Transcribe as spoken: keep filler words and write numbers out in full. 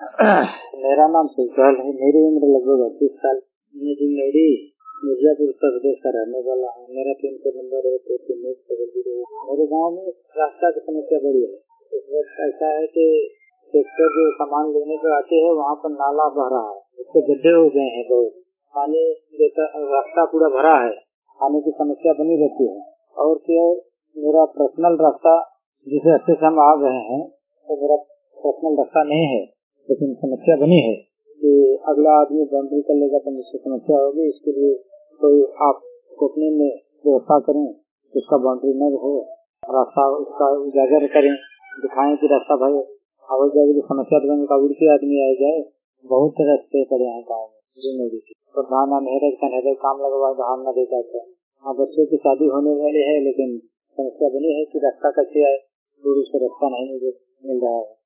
मेरा नाम सुजलाल है। मेरी उम्र लगभग अड़तीस साल। मैं जिंदगी मिर्जापुर उत्तर प्रदेश का रहने वाला हूँ। मेरा पिन कोड नंबर है दो तीन एक डबल जीरो। मेरे गांव में रास्ता की समस्या बड़ी है। इस वक्त ऐसा है कि ट्रैक्टर जो सामान लेने को आते हैं वहाँ पर नाला बह रहा है, उसके गड्ढे हो गए हैं, बहुत पानी देता, रास्ता पूरा भरा है, पानी की समस्या बनी रहती है। और क्या मेरा पर्सनल रास्ता जिसे अच्छे से हम आ गए हैं तो मेरा पर्सनल रास्ता नहीं है, लेकिन समस्या बनी है कि अगला आदमी बाउंड्री कर लेगा तो मुझसे समस्या होगी। इसके लिए कोई आप कोटनी में व्यवस्था करें, उसका बाउंड्री न हो, रास्ता उसका उजागर करें, दिखाएं कि रास्ता भाई आवाजाही की समस्या बनेगी का उड़ती आदमी आ जाए। बहुत रास्ते पड़े हैं गाँव में जिंदगी की। प्रधान अनहेरक कन्हेरक काम लगवा धान न देता है। हाँ, बच्चों की शादी होने वाली है, लेकिन समस्या बनी है कि रास्ता कैसे आए, दूर से रास्ता नहीं मिल रहा है।